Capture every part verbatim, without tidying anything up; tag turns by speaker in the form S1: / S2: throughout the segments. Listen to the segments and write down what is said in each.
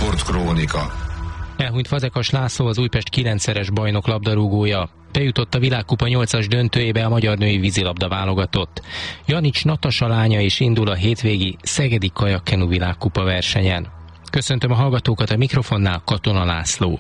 S1: Sportkrónika.
S2: Elhunyt Fazekas László, az Újpest kilencszeres bajnok labdarúgója. Bejutott a világkupa nyolcas döntőjébe a magyar női vízilabda válogatott. Janics Natasa lánya is indul a hétvégi szegedi kajakkenu világkupa versenyen. Köszöntöm a hallgatókat, a mikrofonnál Katona László.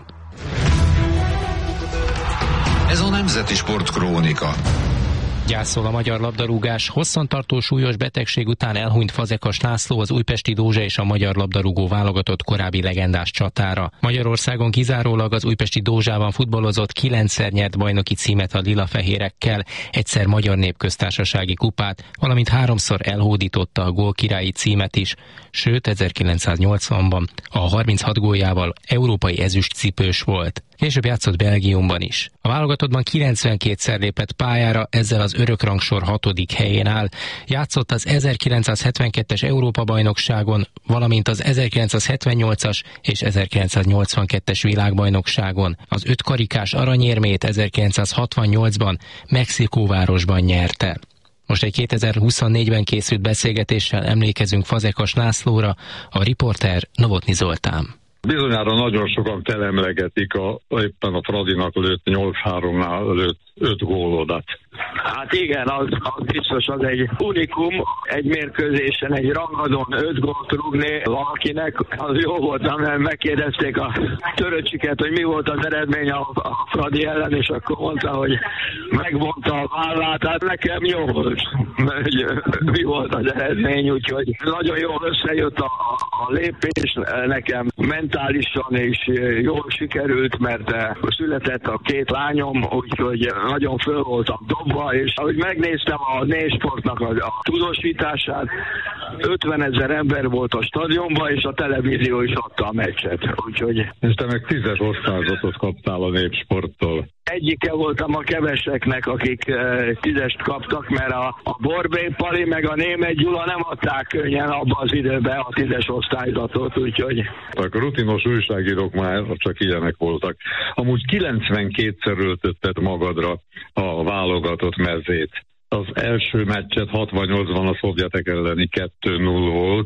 S1: Ez a Nemzeti Sportkrónika.
S2: Gyászol a magyar labdarúgás. Hosszantartó súlyos betegség után elhunyt Fazekas László, az újpesti Dózsa és a magyar labdarúgó válogatott korábbi legendás csatára. Magyarországon kizárólag az újpesti Dózsában futballozott, kilencszer nyert bajnoki címet a lila-fehérekkel, egyszer magyar népköztársasági kupát, valamint háromszor elhódította a gólkirályi címet is, sőt ezerkilencszáznyolcvanban a harminchat góljával európai ezüstcipős volt. Később játszott Belgiumban is. A válogatottban kilencvenkétszer lépett pályára, ezzel az örökrangsor hatodik helyén áll. Játszott az ezerkilencszázhetvenkettes Európa-bajnokságon, valamint az ezerkilencszázhetvennyolcas és ezerkilencszáznyolcvankettes világbajnokságon. Az ötkarikás aranyérmét ezerkilencszázhatvannyolcban Mexikóvárosban nyerte. Most egy kétezer-huszonnégyben készült beszélgetéssel emlékezünk Fazekas Lászlóra, a riporter Novotny Zoltán.
S3: Bizonyára nagyon sokan telemlegetik a, éppen a Fradinak lőtt nyolc háromnál lőtt öt gólodat.
S4: Hát igen, az, az biztos, az egy unikum, egy mérkőzésen, egy rangadón öt gólt rúgni valakinek, az jó volt, mert megkérdezték a Töröcsiket, hogy mi volt az eredmény a, a Fradi ellen, és akkor mondta, hogy megvonta a vállát, hát nekem jó volt, hogy mi volt az eredmény, úgyhogy nagyon jól összejött a, a lépés, nekem mentálisan is jól sikerült, mert született a két lányom, úgyhogy nagyon föl voltam dobva, és ahogy megnéztem a Nésportnak a, a tudósítását, ötvenezer ember volt a stadionban, és a televízió is adta a meccset, úgyhogy...
S3: És te meg tízes osztályzatot kaptál a Népsporttól.
S4: Egyike voltam a keveseknek, akik e, tízest kaptak, mert a, a Borbé Pali meg a Németh Gyula nem adták könnyen abban az időben a tízes osztályzatot, úgyhogy... A
S3: rutinos újságírók már csak ilyenek voltak. Amúgy kilencvenkétszer öltötted magadra a válogatott mezét. Az első meccset hatvannyolcban a szovjetek elleni kettő null volt,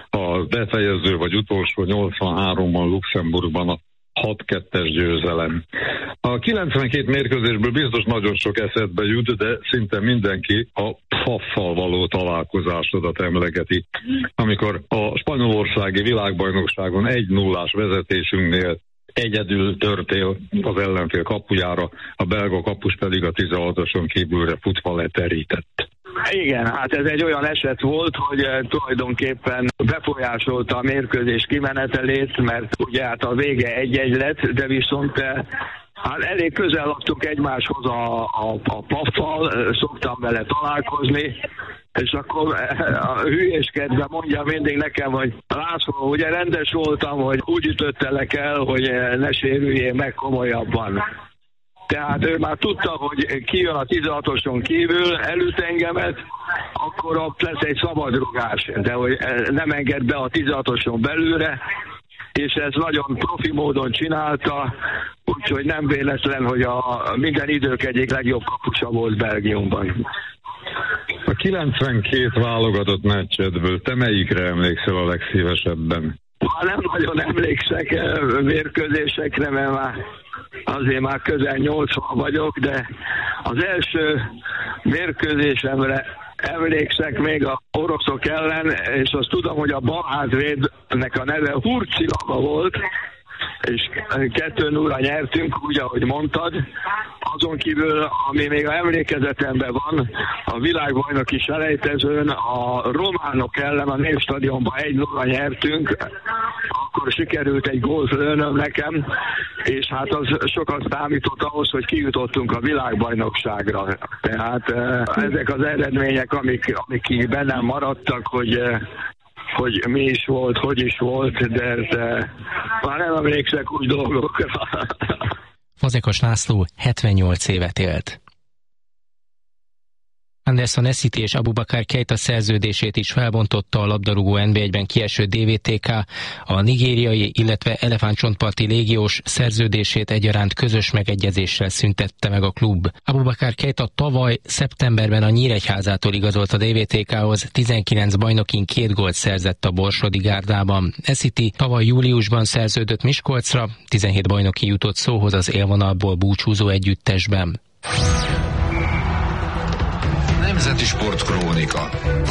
S3: a befejező vagy utolsó nyolcvanháromban Luxemburgban a hat kettes győzelem. A kilencvenkét mérkőzésből biztos nagyon sok eszedbe jut, de szinte mindenki a Paffal való találkozásodat emlegeti. Amikor a spanyolországi világbajnokságon egy nullás vezetésünknél egyedül törtél az ellenfél kapujára, a belga kapus pedig a tizenhatoson kívülre futva leterített.
S4: Igen, hát ez egy olyan eset volt, hogy tulajdonképpen befolyásolta a mérkőzés kimenetelét, mert ugye hát a vége egy-egy lett, de viszont hát elég közel laktunk egymáshoz a, a, a Paffal, szoktam vele találkozni, és akkor a hülyéskedve mondja mindig nekem, hogy László, ugye rendes voltam, hogy úgy ütöttelek el, hogy ne sérüljél meg komolyabban. Tehát ő már tudta, hogy kijön a tizenhatoson kívül, elüt engemet, akkor ott lesz egy szabadrugás, de hogy nem enged be a tizenhatoson belülre, és ez nagyon profi módon csinálta, úgyhogy nem véletlen, hogy a minden idők egyik legjobb kapusa volt Belgiumban.
S3: A kilencvenkét válogatott meccsedből te melyikre emlékszel a legszívesebben?
S4: Már nem nagyon emlékszek mérkőzésekre, mert már azért már közel nyolcvan vagyok, de az első mérkőzésemre emlékszek még a oroszok ellen, és azt tudom, hogy a balhátvédnek a neve Hurcilava volt, és kettő nullra nyertünk, úgy, ahogy mondtad. Azon kívül, ami még a emlékezetemben van, a világbajnoki selejtezőn a románok ellen a Népstadionban egy nullra nyertünk, akkor sikerült egy gólt lőnöm nekem, és hát az sokat számított ahhoz, hogy kijutottunk a világbajnokságra. Tehát ezek az eredmények, amik, amik bennem maradtak, hogy hogy mi is volt, hogy is volt, de, de már nem emlékszek úgy dolgokra.
S2: Fazekas László hetvennyolc évet élt. Anderson Essity és Abubakar Keita szerződését is felbontotta a labdarúgó en bé egyben kieső dé vé té ká, a nigériai, illetve elefántcsontparti légiós szerződését egyaránt közös megegyezéssel szüntette meg a klub. Abubakar Keita tavaly szeptemberben a Nyíregyházától igazolt a dé vé té kához, tizenkilenc bajnokin két gólt szerzett a Borsodi Gárdában. Essity tavaly júliusban szerződött Miskolcra, tizenhét bajnoki jutott szóhoz az élvonalból búcsúzó együttesben.
S1: Nemzeti Sport Krónika.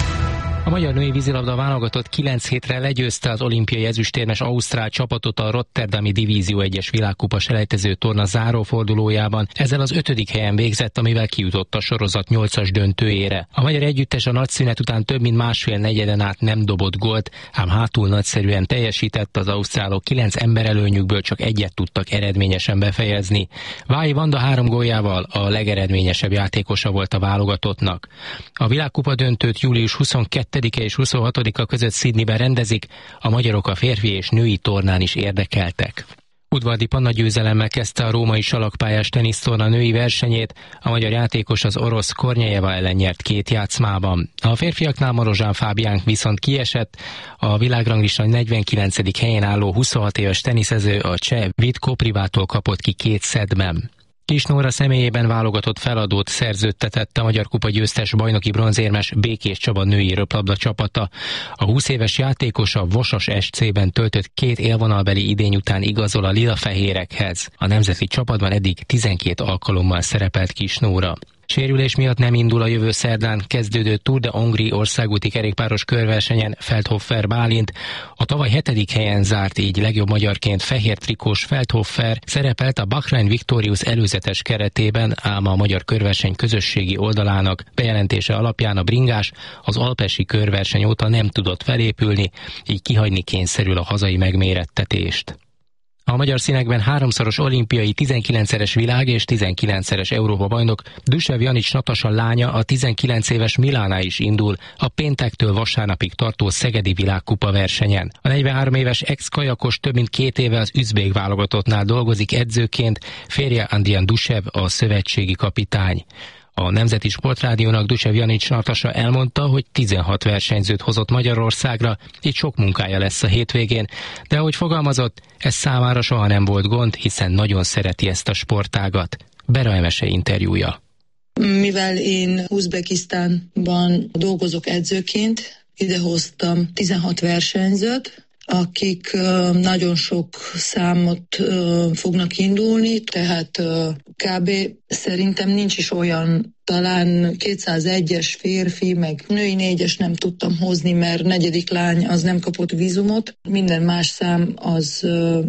S2: A magyar női vízilabda válogatott kilenc hétre legyőzte az olimpiai ezüstérmes ausztrál csapatot a Rotterdami Divízió egyes világkupa selejtező torna zárófordulójában. Ezzel az ötödik helyen végzett, amivel kijutott a sorozat nyolcas döntőjére. A magyar együttes a nagyszünet után több mint másfél negyeden át nem dobott gólt, ám hátul nagyszerűen teljesített, az ausztrálok kilenc emberelőnyükből csak egyet tudtak eredményesen befejezni. Vályi Vanda három góljával a legeredményesebb játékosa volt a válogatottnak. A világkupa döntőt július huszonkettedike és huszonhatodika között Sydneyben rendezik, a magyarok a férfi és női tornán is érdekeltek. Udvardi Panna győzelemmel kezdte a római salakpályás tenisztorna női versenyét, a magyar játékos az orosz Kornyejeva ellen nyert két játszmában. A férfiaknál Marozsán Fábián viszont kiesett, a világranglistán negyvenkilencedik helyen álló huszonhat éves teniszező a cseh Vít Koprivától kapott ki két szettben. Kis Nóra személyében válogatott feladót szerződtetett a Magyar Kupa győztes bajnoki bronzérmes Békés Csaba női röplabda csapata. A húsz éves játékos a Vasas es cében töltött két élvonalbeli idény után igazol a lilafehérekhez. A nemzeti csapatban eddig tizenkét alkalommal szerepelt Kis Nóra. Sérülés miatt nem indul a jövő szerdán kezdődő Tour de Hongrie országúti kerékpáros körversenyen Feldhofer Bálint. A tavaly hetedik helyen zárt, így legjobb magyarként fehér trikós Feldhofer szerepelt a Bahrain Victorious előzetes keretében, ám a magyar körverseny közösségi oldalának bejelentése alapján a bringás az alpesi körverseny óta nem tudott felépülni, így kihagyni kényszerül a hazai megmérettetést. A magyar színekben háromszoros olimpiai, tizenkilencszeres világ és tizenkilencszeres Európa-bajnok Dusev Janics Natasa lánya, a tizenkilenc éves Milana is indul a péntektől vasárnapig tartó szegedi világkupa versenyen. A negyvenhárom éves ex-kajakos több mint két éve az üzbék válogatottnál dolgozik edzőként, férje Andrian Dusev a szövetségi kapitány. A Nemzeti Sportrádiónak Dusev Janics Natasa elmondta, hogy tizenhat versenyzőt hozott Magyarországra, így sok munkája lesz a hétvégén, de ahogy fogalmazott, ez számára soha nem volt gond, hiszen nagyon szereti ezt a sportágat. Bera Emese interjúja.
S5: Mivel én Uzbekisztánban dolgozok edzőként, idehoztam tizenhat versenyzőt, akik nagyon sok számot fognak indulni, tehát kb. Szerintem nincs is olyan, talán kétszázegyes férfi, meg női négyes nem tudtam hozni, mert negyedik lány az nem kapott vízumot. Minden más szám az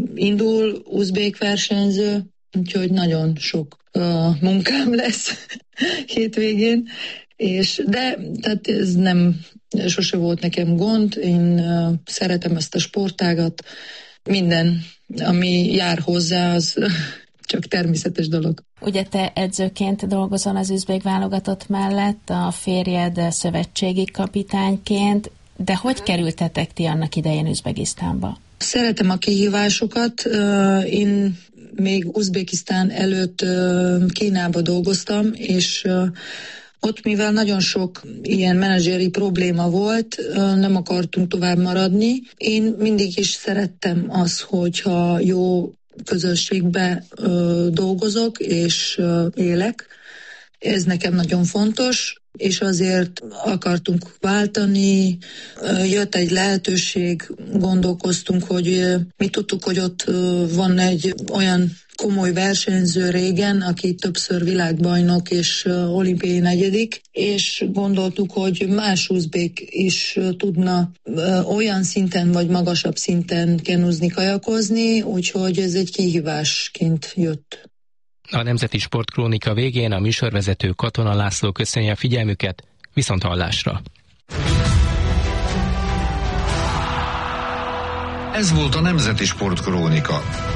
S5: indul, uzbék versenyző, úgyhogy nagyon sok munkám lesz hétvégén. És de tehát ez nem, sose volt nekem gond, én uh, szeretem ezt a sportágat, minden, ami jár hozzá, az csak természetes dolog.
S6: Ugye te edzőként dolgozol az üzbék válogatott mellett, a férjed szövetségi kapitányként, de hogy kerültetek ti annak idején Üzbegisztánba? Szeretem a kihívásokat,
S5: én még Uzbekisztán előtt Kínába dolgoztam, és ott, mivel nagyon sok ilyen menedzseri probléma volt, nem akartunk tovább maradni. Én mindig is szerettem az, hogyha jó közösségbe dolgozok és élek. Ez nekem nagyon fontos, és azért akartunk váltani. Jött egy lehetőség, gondolkoztunk, hogy mi tudtuk, hogy ott van egy olyan komoly versenyző régen, aki többször világbajnok és olimpiai negyedik, és gondoltuk, hogy más uzbék is tudna olyan szinten vagy magasabb szinten kenuzni, kajakozni, úgyhogy ez egy kihívásként jött.
S2: A Nemzeti Sport Krónika végén a műsorvezető Katona László köszönje a figyelmüket, viszont hallásra.
S1: Ez volt a Nemzeti Sport Krónika.